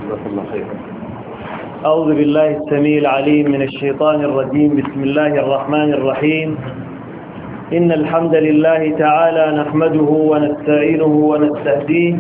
جزاك الله خيرا. أعوذ بالله السميع العليم من الشيطان الرجيم. بسم الله الرحمن الرحيم. إن الحمد لله تعالى نحمده ونستعينه ونستهديه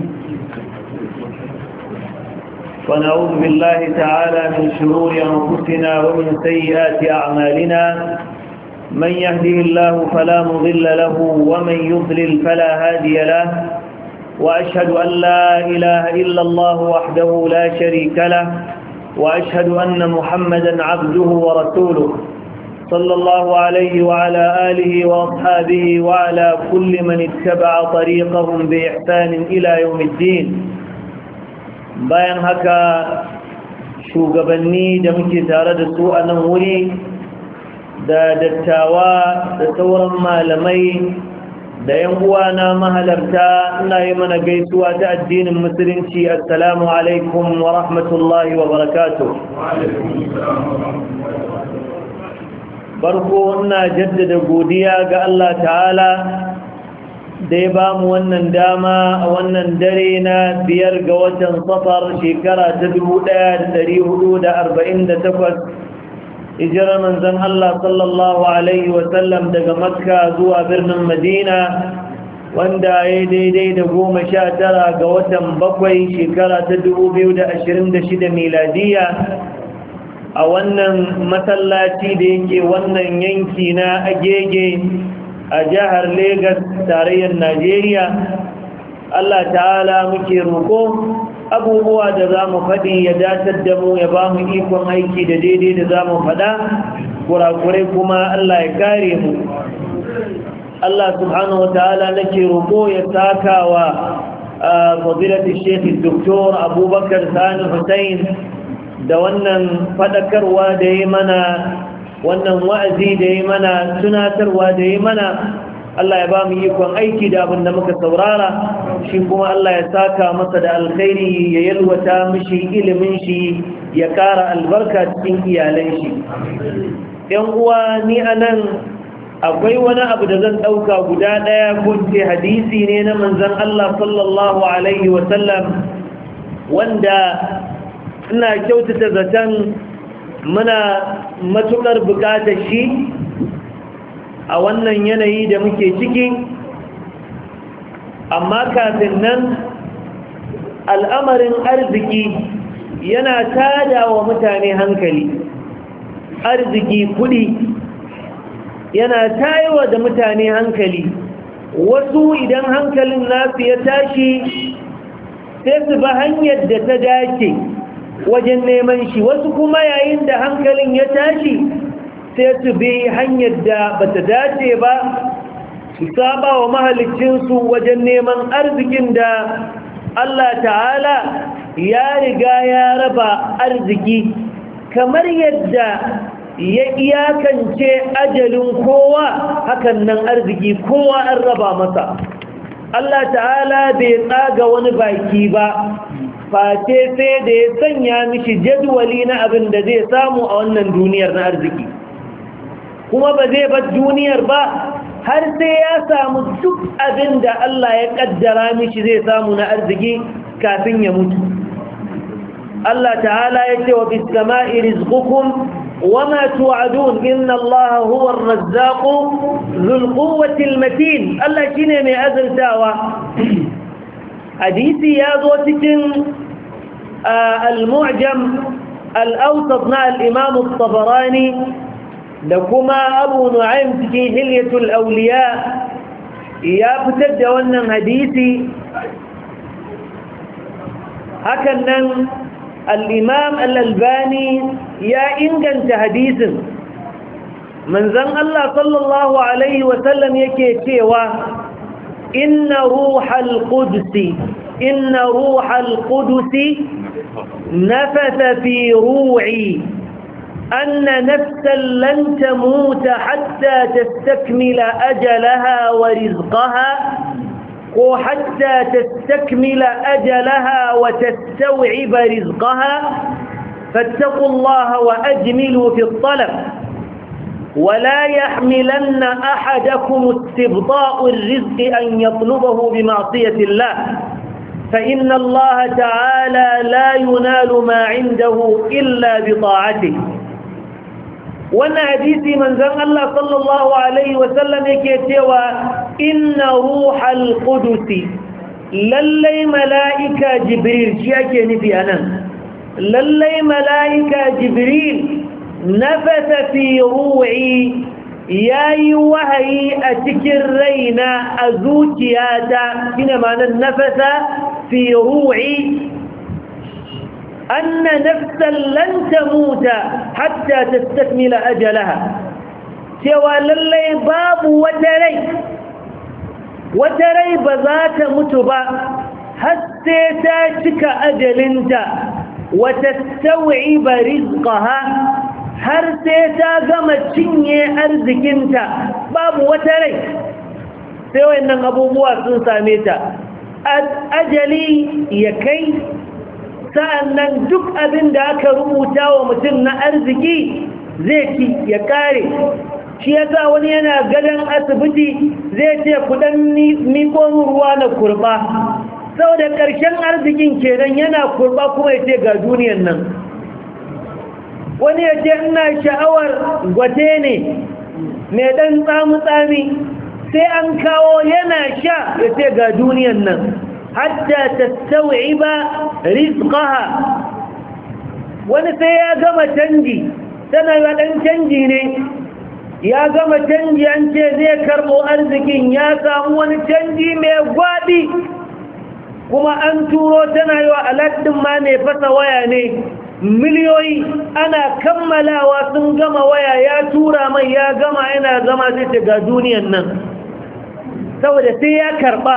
ونعوذ بالله تعالى من شرور أنفسنا ومن سيئات أعمالنا. من يهده الله فلا مضل له ومن يضلل فلا هادي له، وأشهد أن لا إله إلا الله وحده لا شريك له، وأشهد أن محمدا عبده ورسوله صلى الله عليه وعلى آله وأصحابه وعلى كل من اتبع طريقهم بإحسان إلى يوم الدين. bayan haka shugabanni da muke tare da su a nan wuri da dattawa da sauran malamai da yan uwana mahalarta, ina yi mana gaisuwa ta addinin musulunci. Assalamu alaikum wa rahmatullahi wa barakatuh. Farko ina jaddada godiya ga Allah ta'ala da ya ba mu wannan dama a wannan dare na 5 ga watan Safar shekara ta 1448 hijirar manzon Allah sallallahu alaihi wasallam daga Makka zuwa birnin Madina, wanda ya daidai da 19 ga watan 7 shekara ta 2026 miladiya a wannan masallaci da yake wannan yanki na Agege a jihar Legas, tarayyar Najeriya. Allah ta'ala muke roƙo abubuwa da za mu faɗi ya datar da mu, ya ba mu ikon aiki da daidai da za mu faɗa, kurakurai kuma Allah ya kare mu. Allah subhanahu wa ta'ala nake roƙo ya saka wa fadilatu Sheikh Dr. Abubakar Sani Hussein da wannan faɗakarwa da ya mana, wannan wa'azi da ya mana, tunatarwa da ya mana. Allah ya ba mu ikon aiki da abin da muka saurara, shi kuma Allah ya saka masa da alkhairi, ya yalwata mishi ilimin shi, ya ƙara albarka cikin iyalan shi. ‘Yan uwa, ni a nan akwai wani abu da zan ɗauka guda ɗaya, ko ce hadisi ne na manzan Allah sallallahu Alaihi wasallam, wanda ina kyautata zaton muna matuƙar buƙatar shi a wannan yanayi da muke ciki. Amma kafin nan, al'amarin arziki yana tada wa mutane hankali. Arziki, kuɗi yana tayewa da mutane hankali. Wasu idan hankalin nasu ya tashi sai su ba hanyar da ta dace wajen neman shi, wasu kuma yayin da hankalin ya tashi sai su bi hanyar da bata dace ba, su saba wa mahalicinsu wajen neman arzikin da Allah ta'ala ya riga ya raba arziki, kamar yadda ya iyakance ajalin kowa, hakan nan arziki kowa an raba masa. Allah ta'ala bai tsaga wani baki ba, face sai da ya sanya mishi jadwali na abin da zai samu a wannan duniyar na arziki, kuma ba zai bar duniyar ba har sai ya samu duk abin da Allah ya kaddara mishi zai samu na arziki kafin ya mutu. Allah ta'ala ya ce wa bis sama'i rizqukum wama tu'adun inna Allaha huwa ar-razzaqu dhul quwwati al-matin. Allah shine mai azurtawa. Hadisi ya zo cikin al-mu'jam al-awsat na al-imam at-Tabarani da kuma Abu Nu'aym cikin Hilyatul Awliya ya fitar da wannan hadisi. Hakan nan al-imam al-Albani ya inganta hadisin. Manzon Allah sallallahu alaihi wa sallam yake cewa inna ruhal qudusi nafatha fi ru'i أن نفسا لن تموت حتى تستكمل أجلها ورزقها، وحتى تستكمل أجلها وتستوعب رزقها، فاتقوا الله وأجملوا في الطلب، ولا يحملن أحدكم استبطاء الرزق أن يطلبه بمعصية الله، فإن الله تعالى لا ينال ما عنده إلا بطاعته. وانا حديثي من ذن الله صلى الله عليه وسلم يكتوى إن روح القدس للي ملائكة جبريل شيئا نفي أنا للي ملائكة جبريل نفث في روعي ياي وهي أتكر رينا أزوتياتا هنا معنى النفث في روعي أن نفسا لن تموت حتى تستكمل أجلها سوى للي باب وتري بذات متبع حتى تاتك أجلنت وتستوعب رزقها har sai ta gama cinye arzikinta babu wata rai sai wayannan abubuwa sun same ta ajali ya kai sa'annan duk abin da aka rubuta wa mutum na arziki zai ci ya kare shi yasa wani yana gadon asibiti zai ce kudan miko ruwa na kurba saboda ƙarshen arzikin kenan yana kurba kuma ya ce ga duniyan nan wani ya ce ina sha'awar gwate ne mai ɗan tsamu-tsami sai an kawo yana sha ya ce ga duniyan nan hatta tattawi ba rizqaha wani sai ya gama canji tana yi ɗan canji ne ya gama canji an ce zai karɓo arzikin ya samu wani canji mai gwaɗi kuma an turo tana yi wa aladdin ma mai fasa waya ne miliyoyi ana kammalawa sun gama waya ya tura mai ya gama yana zama sai ta ga duniyan nan saboda sai ya karba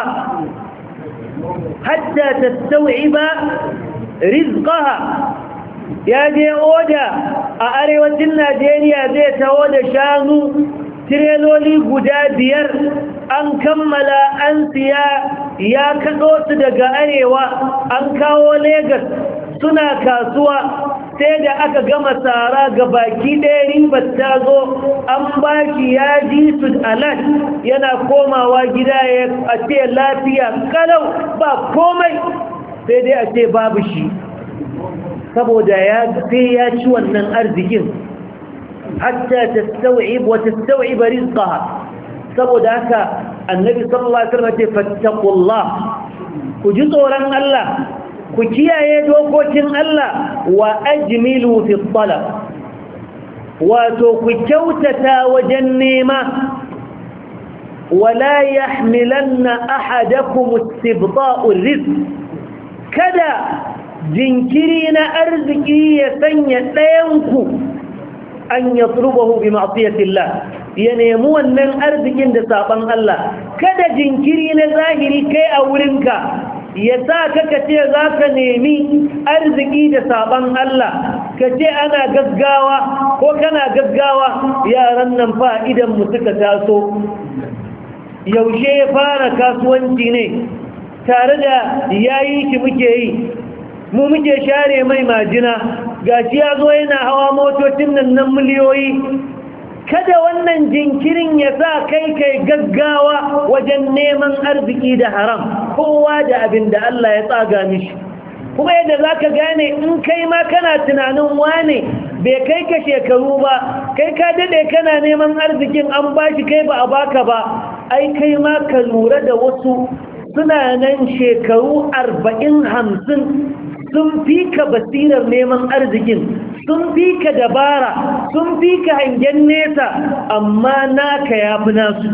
hatta tastawiba rizqaha ya je oda a arewacin Najeriya zai taho da shanu tireloli guda 5 an kammala an siya ya kaɗo su daga arewa an kawo Lagos suna kasuwa sai da aka gama tsara ga baki ɗaya ribar ta zo an baki ya ji su alat yana komawa gida ya a ce lafiya kalau ba komai sai dai a ce babu shi saboda sai ya ci wannan arzikin hatta tastaw'ib wa tastaw'ib rizqaha saboda haka annabi sallallahu alaihi wasallam ce fattaqullah ku ji tsoron Allah ku kiyaye dokokin Allah wa ajmilu fi talab wato ku kyautata wajen nema wala yahmilanna ahadakum istibta'u rizq kada jinkiri na arziki ya sanya ɗayanku an yatlubahu bi ma'siyatillah ya nemi wannan arzikin da saban Allah kada jinkiri na zahiri kai a wurinka ya sa ka ce za ka nemi arziki da saban Allah ka ce ana gaggawa ko kana gaggawa yaran nan fa idan mu suka taso yaushe ya fara kasuwanci ne tare da yayi shi muke yi mu muke share mai majina gashi ya zo yana hawa motocin nan miliyoyi kada wannan jinkirin ya sa kai gaggawa wajen neman arziki da haram kowa da abin da Allah ya tsaga mishi kuma yadda za ka gane in kai ma kana tunanin wane bai kai ka shekaru ba kai ka daɗe kana neman arzikin an bashi kai ba a baka ba ai kai ma ka lura da wasu suna nan shekaru 40-50 sun fi ka basirar neman arzikin sun fi ka dabara sun fi ka hangen nesa amma naka ya fi nasu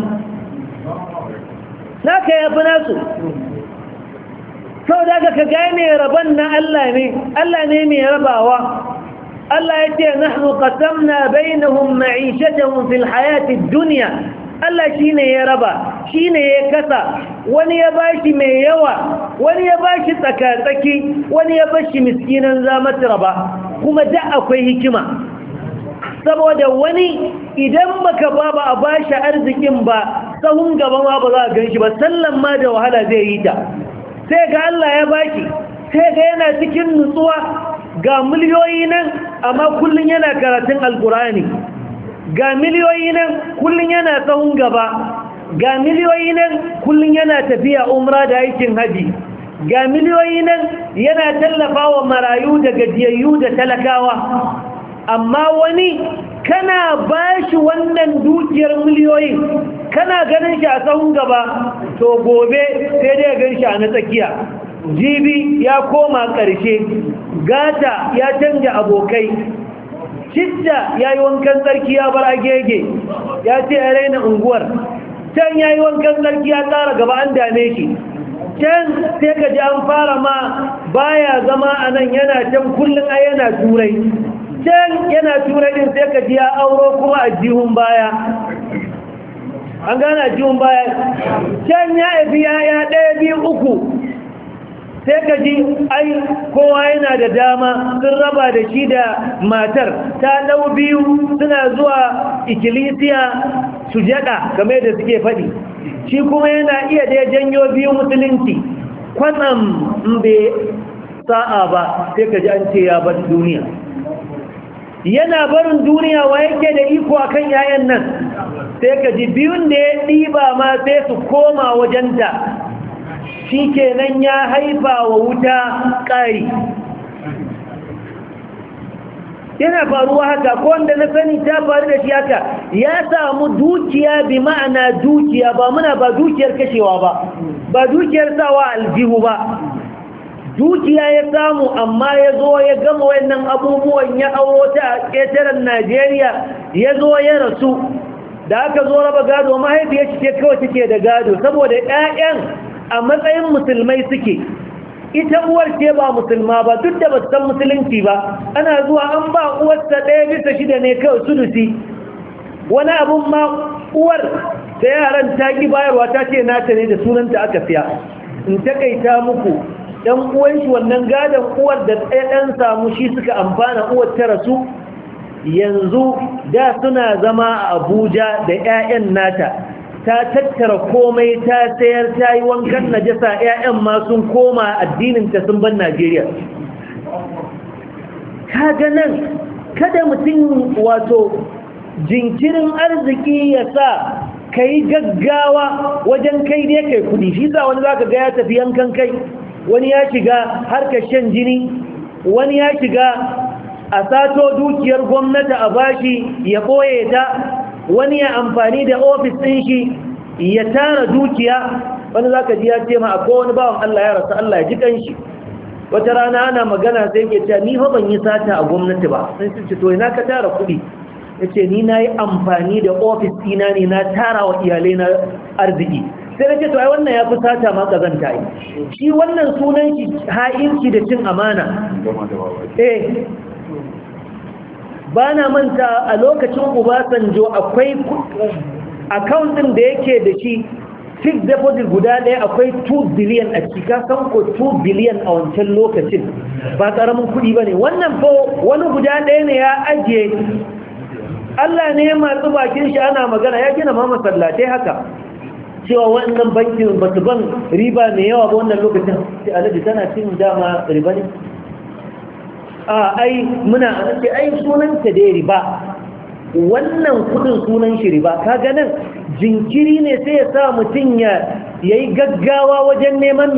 sau da ka gane rabon na Allah ne mai rabawa Allah ya ce nahnu qasamna bainahum ma'ishatahum fil hayati dunya Allah shine ya raba shine ya kasa wani ya bashi mai yawa wani ya bashi tsakatsaki wani ya bashi miskinan zamata raba kuma da akwai hikima saboda wani idan baka ba a bashi arzikin ba sahun gaba ma ba za ka ganshi ba sallan ma da wahala zai yi ta sai ga Allah ya baki sai ga yana cikin nutsuwa ga miliyoyi nan amma kullun yana karatun alkurani ga miliyoyi nan kullun yana sahun gaba ga miliyoyi nan kullun yana tafiya umra da aikin haji ga miliyoyi nan yana tallafawa marayu da gajiyayyu da talakawa, amma wani kana bashi wannan dukiyar miliyoyi kana ganin shi a tsawon gaba, to gobe sai dai gan shi a na tsakiya, jibi ya koma ƙarshe, gata ya canja abokai, shidda ya yi wankan tsarki ya bar agege ya ce ya raina unguwar, can ya yi wankan tsarki ya ƙara gaba an dame shi, can sai ka ji an fara ma baya zama a nan yana can kullum a yana turai, can yana turai din sai ka ji ya auro kuma a jihun baya, an gana jihun baya, can ya ebi ya ɗaya biyu uku, sai ka ji ai kowa yana da dama sun raba da shi da matar ta ɗau biyu suna zuwa ikkilisiya sujada game da suke faɗi, shi kuma yana iya da janyo biyu musulunci, kwatsam bai sa'a ba sai ka ji an ce ya bar duniya. Yana barin duniya wa yake da iko akan yayan nan, sai ka ji biyun da ya ɗiba ma sai su koma wajenta, shi kenan ya haifa wa wuta ƙari. Yana faruwa haka, ko wanda na sani ta faru da shi haka, ya samu dukiya bi ma'ana dukiya, ba dukiyar kashewa ba dukiyar sawa aljihu ba, dukiya ya samu, amma ya zo ya gama wannan abubuwan ya auro ta a ƙetaren Najeriya, ya zo ya rasu, da aka zo raba gado mahaifiyar ce kawai take da gado, saboda 'ya'yan a matsayin musulmai suke, ita uwar ce ba musulma ba, duk da ba su san musulunci ba, ana zuwa an ba uwarsa 1/6 ne kawai sudusi, wani abun ma uwar ta yaran ta ki bayarwa, ta ce nata ne da sunanta aka siya. In takaita muku, ɗan uwanshi wannan gadon uwar da ɗan samu shi suka amfana, uwar ta rasu, yanzu da suna zama a Abuja da 'ya'yan nata, ta tattara komai ta sayar, ta yi wankan najasa, 'ya'yan ma sun koma addininta sun ban Najeriya. Kaga nan kada mutum wato jinkirin arziki ya sa ka yi gaggawa wajen kai dai kai kudi, shi sa wani zaka ga ya tafi yankan kai, wani ya shiga harkar shan jini, wani ya shiga a sato dukiyar gwamnati a bashi ya ɓoye ta, wani ya amfani da ofis ɗin shi ya tara dukiya. Wani za ka ji ya ce ma akwai wani bawan Allah ya rasu, Allah ya ji kanshi, wata rana ana magana sai ke cewa ni fa ban yi sata a gwamnati ba, sai su ce to ina ka tara kuɗi, ya ce ni na yi amfani da ofis ɗina ne na tara wa iyalai na arziki. Sai na ce to ai wannan ya fi sata ma kazanta yi, shi wannan sunan shi ha'inci da cin amana. Ba na manta a lokacin Obasanjo akwai account ɗin da yake da shi fixed deposit guda ɗaya akwai 2 billion a ciki, ka san ko 2 billion a wancan lokacin ba ƙaramin kuɗi ba ne. Wannan ko wani guda ɗaya ne ya ajiye, Allah ne ya matsu bakin shi ana magana, ya gina ma masallatai haka, cewa wannan bankin ba su ban riba mai yawa ba wannan lokacin, sai alaji tana cin dama riba ne. Ai muna ce ai sunanta da riba, wannan kudin sunan shi riba. Kaga nan jinkiri ne sai ya sa mutum ya yi gaggawa wajen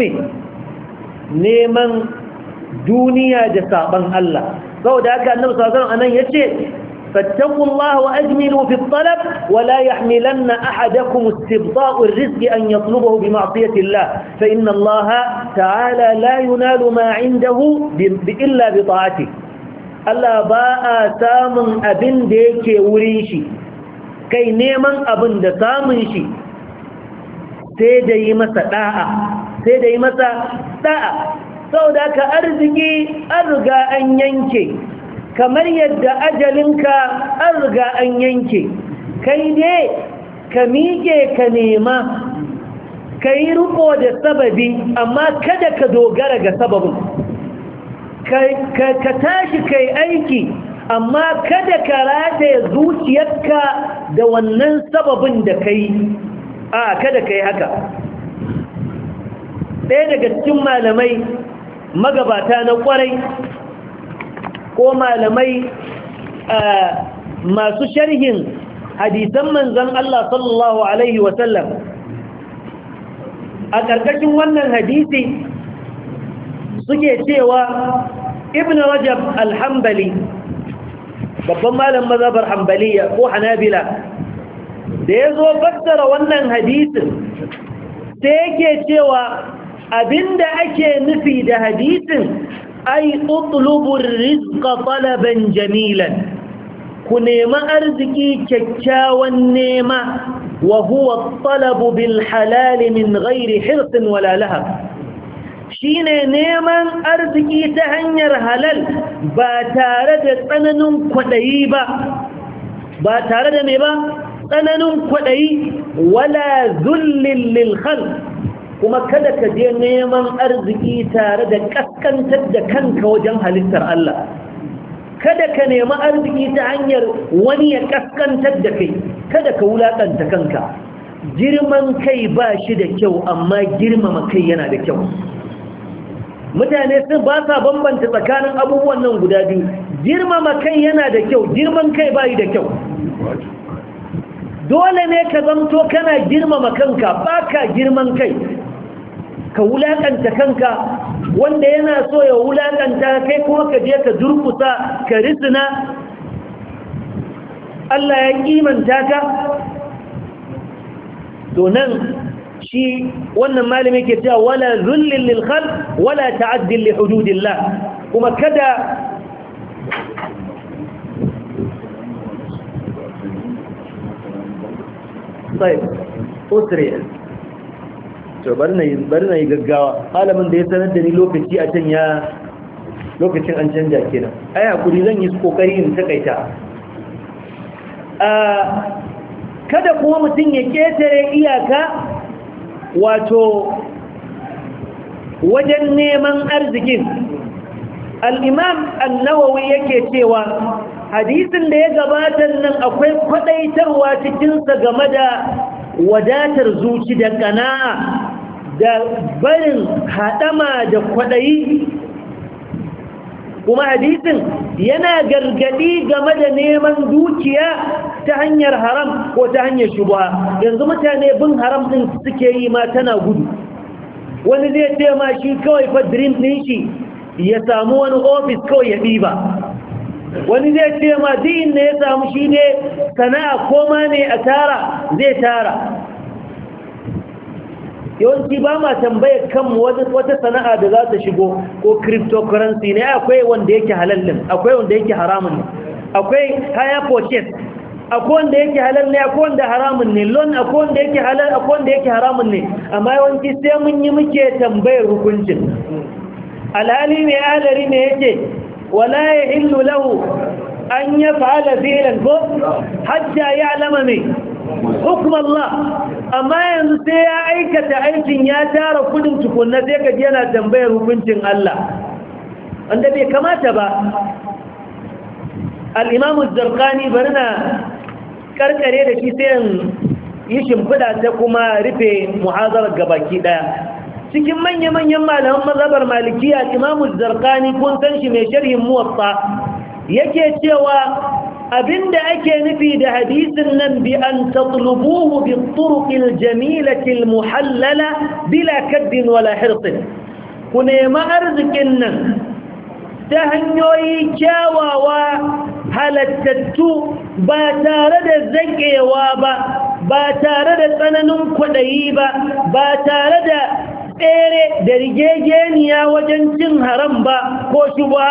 neman duniya da saban Allah. Saboda haka annabi sallallahu alaihi wasallam anan yace فاتقوا الله وأجملوا في الطلب ولا يحملن أحدكم استبطاء الرزق أن يطلبه بمعصية الله فإن الله تعالى لا ينال ما عنده إلا بطاعته. Allah ba a samun abin da yake wurin shi, kai neman abin da samun shi sai da yi masa da'a, sau da ka arziki an riga an yanke, kamar yadda ajalinka an riga an yanke, kai dai ka miƙe ka nema, ka yi riko da sababi, amma kada ka dogara ga sababin, ka tashi kai aiki, amma kada ka rataye zuciyarka da wannan sababin da ka yi, kada ka yi haka. Ɗaya daga cikin malamai magabata na ƙwarai ko malamai masu sharhin hadisan manzon Allah sallallahu alaihi wasallam, a ƙarƙashin wannan hadisi suke cewa ibn rajab al-hanbali babban malam mazhabar hanbaliya ko hanabila da yazo fassara wannan hadisin sai yake cewa abinda ake nufi da hadisin ay utlubur rizqa talaban jamilan ku nemi arziki kyakkyawan nema wa huwa at-talabu bil halal min ghairi hirsin wala lahab shine neman arziki ta hanyar halal ba tare da tsananin kwadayi ba tare da me ba tsananin kwadayi wala zullil lil khalq kuma kada ka je neman arziki tare da kaskantar da kanka wajen halittar Allah kada ka nemi arziki ta hanyar wani ya kaskantar da kai kada ka wulakanta kanka girman kai ba shi da kyau amma girmama kai yana da kyau mutane sun ba sa bambanta tsakanin abubuwan nan guda biyu girmama kai yana da kyau girman kai ba da kyau dole ne ka zamto kana girmama kanka ba ka girman kai ka wulakanta kanka wanda yana so ya wulakanta kai kuma ka je ka durkusa ka risina Allah ya kimanta ka to nan shi wannan malami ke cewa wala zullil lil khalq wala ta'addil li hududillah kuma kada طيب أسرع to bari na yi gaggawa malamin da ya sanar da ni lokaci a can lokacin an canja kenan ai hakuri zan yi kokari in takaita kada kuma mutum ya ketare iyaka wato wajen neman arzikin al-imam an-nawawi yake cewa hadisin da ya gabatar nan akwai kwadaitarwa cikinsa game da wadatar zuci da kana'a da barin hadama da kwadayi kuma hadisin yana gargadi game da neman dukiya ta hanyar haram ko ta hanyar shubha yanzu mutane bin haram din suke yi ma tana gudu wani zai ce ma shi kawai fa dream din shi ya samu wani office kawai ya diba wani zai ce ma din ne ya samu shi ne sana'a koma ne a tara zai tara yawanci ba ma tambayar kanmu wata sana'a da za ta shigo ko cryptocurrency ne akwai wanda yake halal din akwai wanda yake haramun ne akwai higher purchase akwai wanda yake halal ne akwai wanda haramun ne loan akwai wanda yake halal akwai wanda yake haramun ne amma yawanci sai mun yi muke tambayar hukuncin alhali ne alari ne yake wala yahillu lahu an yaf'ala fi'lan ko hatta ya'lama me hukum Allah amma yanzu sai ya aikata aikin ya tara kudin tukunna sai ka ji yana tambayar hukuncin Allah wanda bai kamata ba al-Imam az-Zarqani barna karkare da shi sai yi shimfida ta kuma rufe muhazarar gabaki daya cikin manya-manyan malaman mazhabar malikiya Imam az-Zarqani kun san shi mai sharhin muwatta yake cewa abinda ake nufi da hadisin nan bi an tatlubuhu bi turuqil jamilati al-muhallala bila kaddin wala hirs ku nemi arzikin nan ta hanyoyi kyawawa halattattu ba tare da zakewa ba tare da tsananin kwaɗayi ba tare da tsere da rigegeniya wajen cin haram ba ko shubha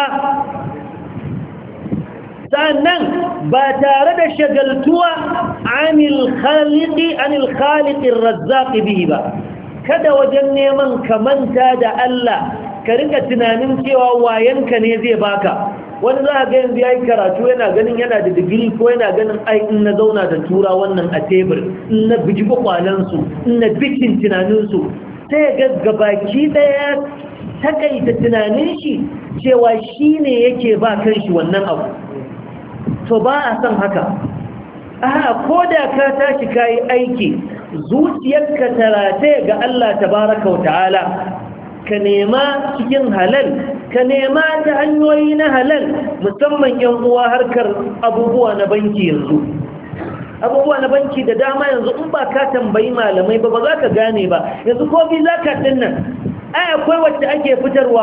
sannan ba tare da shagaltuwa anil khaliqir razzaq bihi ba kada wajen neman kamanta da Allah ka rika tunanin cewa wayanka ne zai baka wani za ga yanzu yayi karatu yana ganin yana da digiri ko yana ganin ai in na zauna da tura wannan a tebur in na biji kwakwalan su in na bikin tunanin su sai ga gabaki daya takaita tunanin shi cewa shine yake ba kanshi wannan abu to ba a san haka ko da ka tashi kayi aiki zuciyarka tarate ga Allah tabaraka wa ta'ala ka nema cikin halal ka nema ta hanyoyi na halal musamman yan uwa harkar abubuwa na banki yanzu abubuwa na banki da dama yanzu in ba ka tambayi malamai ba za ka gane ba yanzu ko bi za ka dinnan ai akwai wacce ake fitarwa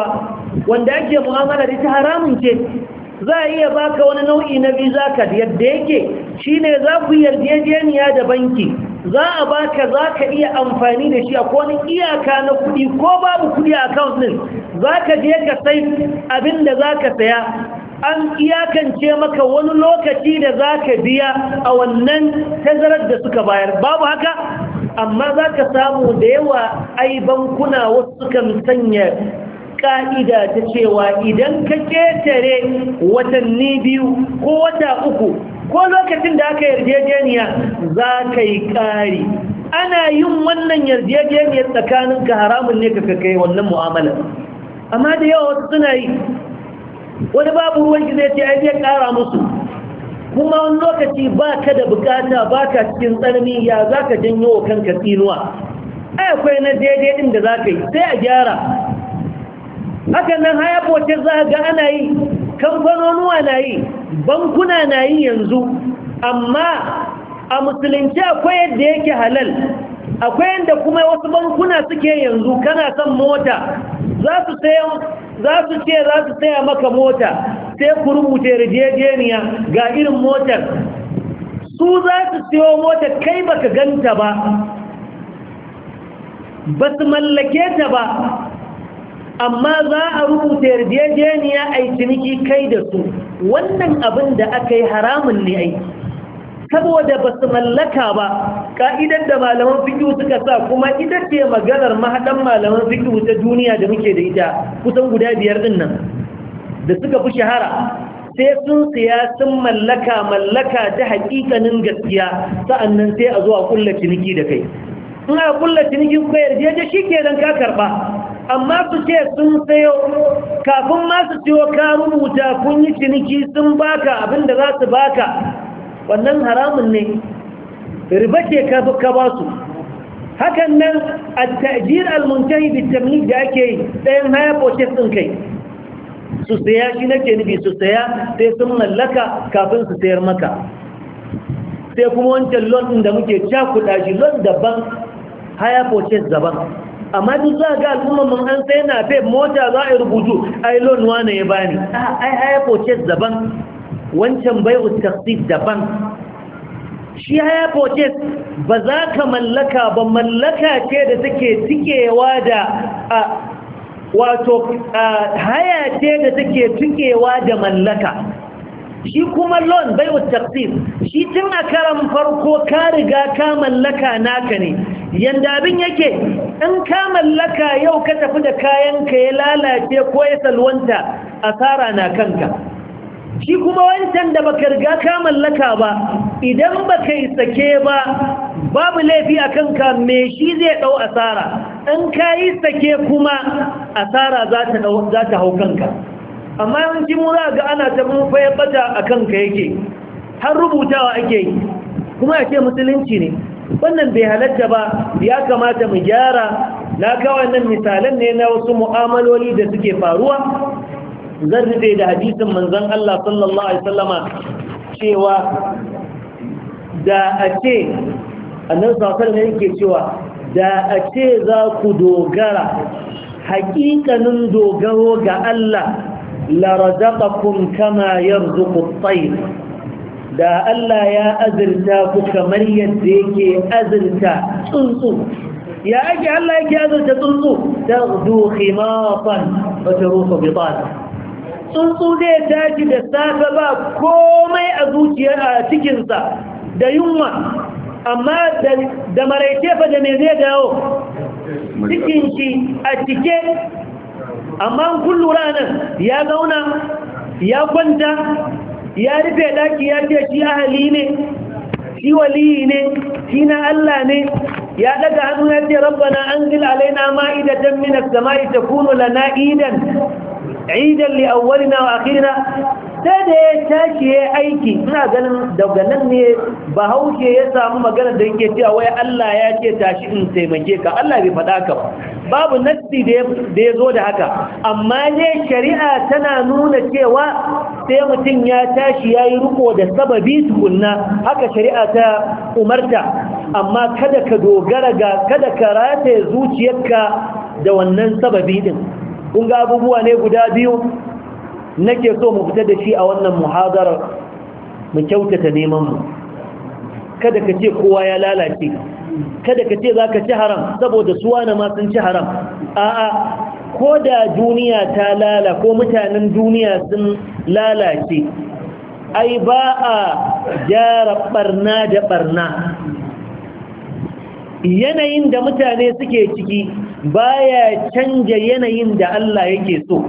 wanda ake mu'amala da ita haramun ce. Za a iya baka wani nau'i na visa card yadda yake shine za ku yarjejeniya da banki, za a baka za ka iya amfani da shi a wani iyaka na kuɗi ko babu kuɗi a account ɗin, za ka je ka sai abin da za ka saya, an iyakance maka wani lokaci da za ka biya a wannan tazarar da suka bayar. Babu haka, amma za ka samu da yawa ai bankuna wasu sukan sanya ƙa'ida ta cewa idan ka ƙetare watanni 2 ko wata 3 ko lokacin da aka yarjejeniya za ka yi ƙari. Ana yin wannan yarjejeniyar tsakaninka haramun ne ka kai wannan mu'amala, amma da yawa wasu suna yi. Wani babu ruwan ki zai ce ai zai ƙara musu, kuma wani lokaci ba ka da bukata ba ka cikin tsanani, ya za ka janyo wa kanka tsinuwa. Ai akwai na daidai ɗin da za ka yi sai a gyara. Hakan nan haya bote za ga ana yi, kamfanonuwa na yi, bankuna na yi yanzu, amma a musulunci akwai yadda yake halal, akwai yadda kuma wasu bankuna suke yanzu. Kana son mota za su saya maka mota, sai ku rubuta yarjejeniya ga irin motar, su za su siyo motar kai baka ganta ba su mallake ta ba, amma za a rubuta yarjejeniya a yi ciniki kai da su. Wannan abin da aka yi haramun ne ai, saboda ba su mallaka ba. Ka'idar da malaman fikihu suka sa, kuma ita ce maganar mahaɗan malaman fikihu ta duniya da muke da ita kusan guda 5 ɗin nan da suka fi shahara, sai sun siya sun mallaka ta haƙiƙanin gaskiya, sa'annan sai a zo a kulla ciniki da kai. In a kulla ciniki ko yarjeje shi ke nan ka karɓa, amma su ce sun sayo, kafin ma su siyo ka rubuta kun yi ciniki sun baka abin da za su baka, wannan haramun ne, riba ce ka ba su. Hakan nan a ta'jir al-muntahi bitamlik da ake yi, ɗayan haya purchase ɗin kai, su saya shi nake nufi, su saya sai sun mallaka kafin su sayar maka. Sai kuma wancan loan ɗin da muke cakuɗa shi, loan daban haya purchase daban. Amma duk za ga al'umma mun an sai na fe mota za a yi rubutu ai loan wane ya bani, ai haya purchase daban, wancan bai'u taqsid daban. Shi haya purchase ba za ka mallaka ba, mallaka ce da take tikewa da wato haya ce da take tikewa da mallaka. Shi kuma loan bai wa taqsim, shi tun a karan farko ka riga ka mallaka naka ne. Yanda abin yake, in ka mallaka yau ka tafi da kayanka ya lalace ko ya salwanta, asara na kanka. Shi kuma wancan da baka riga ka mallaka ba, idan baka yi sake ba, babu laifi a kanka, me shi zai dau asara. In ka yi sake kuma asara za ta hau kanka. Amma yawanci mu za ga ana ta mun faye bata a kanka yake, har rubutawa ake yi, kuma ya ce musulunci ne. Wannan bai halatta ba, ya kamata mu gyara. Na kawai nan misalan ne na wasu mu'amaloli da suke faruwa. Zan rufe da hadisin manzon Allah sallallahu alaihi wasallama cewa da a ce annabi sallallahu alaihi yake cewa da a ce za ku dogara haƙiƙanin dogaro ga Allah, la razaqakum kama yarzuqu at-tayr, da Allah ya azurta ku kamar yadda yake azurta tsuntsu. Ya ake Allah yake azurta tsuntsu? taghdu khimatan wa taruhu bitan. Tsuntsu zai tashi da safe ba komai a zuciyar a cikinsa da yunwa, amma da maraice fa da me zai dawo cikin shi a cike. Amma kun lura nan ya zauna ya kwanta ya rufe daki ya ce shi ahali ne, shi waliyi ne, shi na Allah ne. Ya daga hannu ya ce rabbana anzil alaina ma'idatan minas sama'i takunu lana idan li awwalina wa akhirina. sai da ya tashi ya aiki. Ina ganin daga nan ne Bahaushe ya samu magana da yake cewa wai Allah ya ce tashi in taimake ka. Allah bai faɗa ka ba, babu nassi da ya zo da haka, amma ne shari'a tana nuna cewa sai mutum ya tashi ya yi riko da sababi tukunna, haka shari'a ta umarta. Amma kada ka dogara ga, kada ka rataye zuciyarka da wannan sababi din. kun ga abubuwa ne guda biyu nake so mu fita da shi a wannan muhadarar. Mu kyautata neman mu, kada ka ce kowa ya lalace, kada ka ce za ka ci haram saboda suwana ma sun ci haram. A'a, ko da duniya ta ko mutanen duniya sun lalace, ai ba a gyara barna da barna. Yanayin da mutane suke ciki baya canja yanayin da Allah yake so.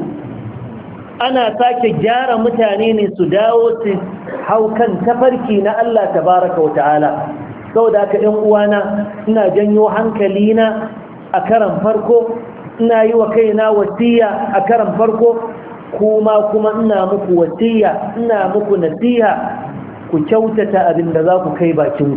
Ana sake gyara mutane ne su dawo su hau kan tafarki na Allah tabaraka wa ta'ala. Saboda haka ɗan uwana, ina janyo hankalina a karan farko, ina yi wa kaina wasiya a karan farko, kuma ina muku wasiya, ina muku nasiha, ku kyautata abin da za ku kai bakin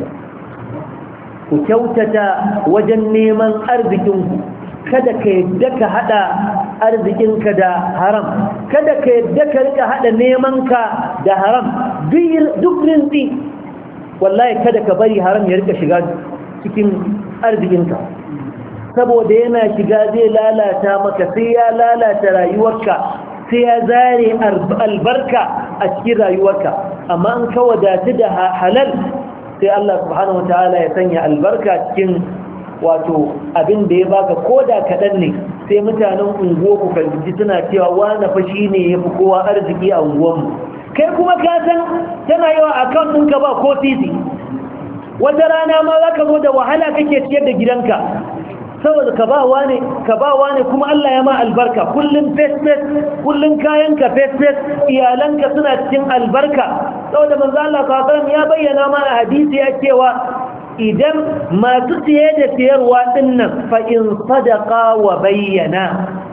ku kyautata wajen neman arzikinku. Kada ka yadda ka hada arzikinka da haram, kada ka yadda ka rika hada nemanka da haram. Duk rinzi, wallahi kada ka bari haram ya rika shiga cikin arzikinka, saboda yana shiga zai lalata maka, sai ya lalata rayuwarka, sai ya zare albarka a cikin rayuwarka. Amma an ka wadatu da halal, sai Allah subhanahu wataala ya sanya albarka cikin wato abin da ya baka, koda kaɗan ne. Sai mutanen unguwa ku kalli suna cewa wani fa shine yafi kowa arziki a unguwanmu, kai kuma ka san tana yawa account ɗinka ba ko titi. Wata rana ma za ka zo da wahala kake ciyar da gidanka, saboda ka ba wane kuma Allah ya ma albarka. Kullum face kullum kayanka face iyalanka suna cikin albarka, saboda manzo Allah sallallahu alaihi wasallam ya bayyana mana hadisi ya cewa idan masu siye da siyarwa dinnan fa in sadaqa wa bayyana,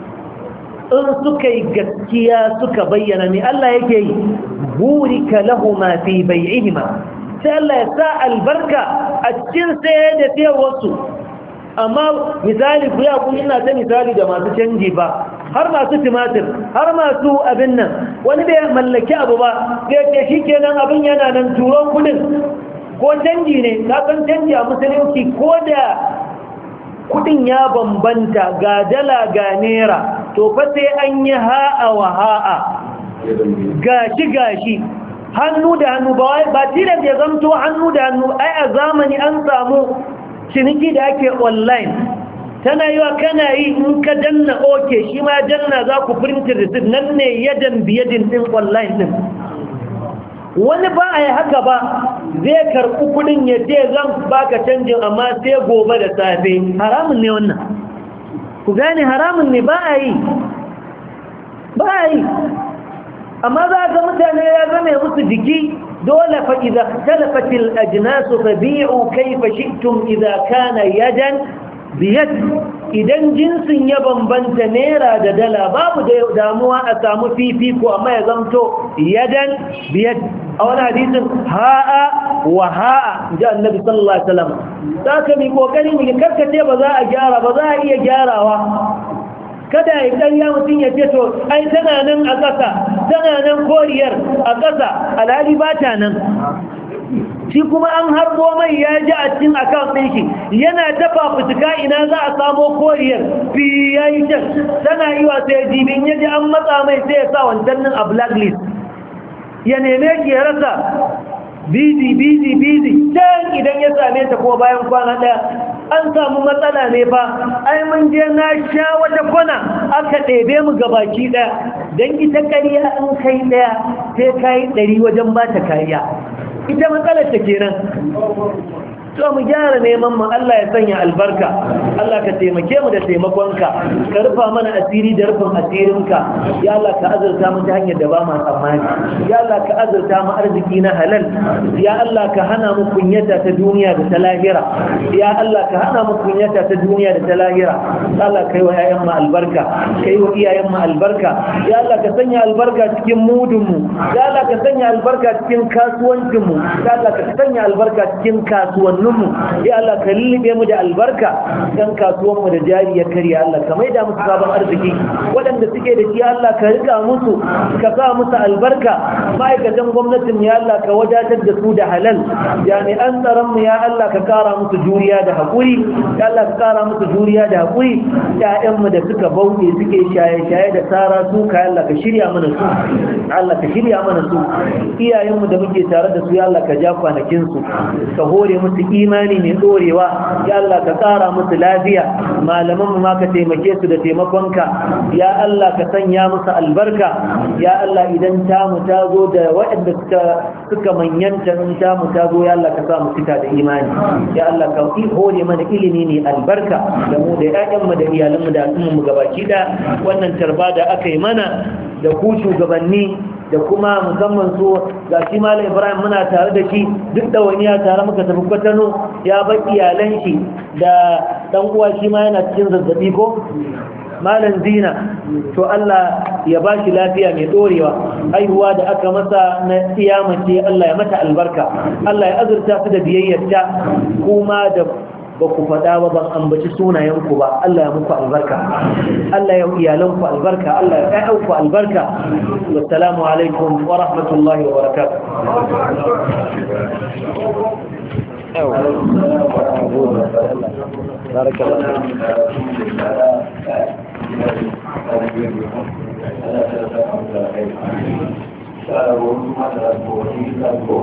in suka yi gaskiya suka bayyana ne Allah yake yi, burika lahuma fi bai'ihima, sai Allah ya sa albarka a cikin siye da siyarwarsu. Amma misali ku ya kun ina ta misali da masu canji ba, har masu tumatir, har masu abin nan, wani bai mallaki abu ba zai ce shikenan abin yana nan, turon kudin ko canji ne. Ka san canji a musulunci ko da kudin ya bambanta, ga dala ga naira, to fa sai an yi ha'a wa ha'a, gashi hannu da hannu, ba tilas ya zamto hannu da hannu. Ai a zamani an samu ciniki da ake online, tana yi wa kana yi in ka danna oke shi ma danna za ku printin receipt, nan ne yadan biyadin din online din. Wani ba a yi haka ba, zai karɓi kudin ya ce zan baka canjin amma sai gobe da safe. Haramun ne wannan, ku gane haramun ne, ba a yi. Amma za ga mutane ya zame musu jiki, dole fa idza ikhtalafatil ajnas fabi'u kayfa shi'tum idza kana yadan biyad. Idan jinsin ya bambanta naira da dala, babu damuwa a samu fifiko, amma ya zamto yadan biyad. A wani hadisin ha'a wa ha'a, ji annabi sallallahu alaihi wasallam. Za ka mi kokari mu karkace ba za a gyara, ba za a iya gyarawa. Kada ya ƙarya mutum ya ce to ai tana nan a ƙasa, tana nan koriyar a ƙasa, alhali ba ta nan. Shi kuma an harbo mai ya ji a cikin account ɗin shi, yana dafa fituka ina za a samo koriyar fi ya yi can, tana yi wa sai jibin ya ji an matsa mai sai ya sa wancan nan a blacklist, ya neme ki ya rasa. busy can idan ya same ta ko bayan kwana ɗaya an samu matsala ne fa, ai mun je na sha wata kwana aka ɗebe mu gabaki ɗaya, don ita ƙarya in kai ɗaya sai kai 100 wajen ba ta kariya. Ita matsalar ta kenan. To mu gyara neman mu, Allah ya sanya albarka, Allah ka taimake mu da taimakonka, ka rufa mana asiri da rufin asirinka. Ya Allah ka azurta mu ta hanyar da ba mu tsammani, ya Allah ka azurta mu arziki na halal, ya Allah ka hana mu kunyata ta duniya da ta lahira, ya Allah ka hana mu kunyata ta duniya da ta lahira. Allah kai wa ƴaƴan mu albarka, kai wa iyayen mu albarka, ya Allah ka sanya albarka cikin mudun mu, ya Allah ka sanya albarka cikin kasuwancin mu, ya Allah ka sanya albarka cikin kasuwancin shugabanninmu ya Allah ka lullube mu da albarka dan kasuwanmu da jari ya karya Allah ka maida musu sabon arziki waɗanda suke da shi Allah ka rika musu ka sa musu albarka ma'aikatan gwamnatin ya Allah ka wadatar da su da halal jami'an tsaron mu ya Allah ka kara musu juriya da haƙuri ya Allah ka kara musu juriya da haƙuri ƴaƴanmu da suka bauɗe suke shaye-shaye da tsara su ka Allah ka shirya mana su Allah ka shirya mana su iyayenmu da muke tare da su ya Allah ka ja kwanakin su ka hore musu imani mai dorewa ya Allah ka kara musu lafiya malaman mu ma ka taimake su da taimakonka ya Allah ka sanya musu albarka ya Allah idan tamu ta zo da waɗanda suka manyanta in tamu ta zo ya Allah ka sa mu fita da imani ya Allah ka hore mana ilimi ne albarka da mu da ƴaƴanmu da iyalanmu da al'ummarmu gabaki da wannan tarba da aka yi mana da ku shugabanni da kuma musamman so ga shi Malam Ibrahim muna tare da shi duk da wani ya tare muka tafi Kwatano ya bar iyalan shi da dan uwa shi ma yana cikin zazzabi ko Malam Zina to Allah ya ba shi lafiya mai dorewa haihuwa da aka masa na kiyamace Allah ya mata albarka Allah ya azurta su da biyayyarta kuma da ba ku faɗa ba ban ambaci sunayenku ba Allah ya muku albarka Allah ya iyalanku albarka Allah ya ƴaƴanku albarka wassalamu alaikum wa rahmatullahi wa barakatuh بارك الله